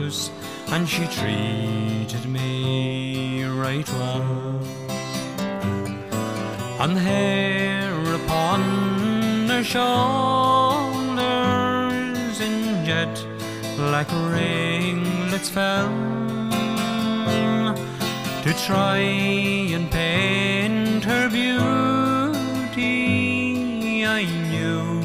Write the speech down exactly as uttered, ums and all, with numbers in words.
house, and she treated me right well. And hair upon her shoulders in jet black ringlets fell, to try and paint her beauty I knew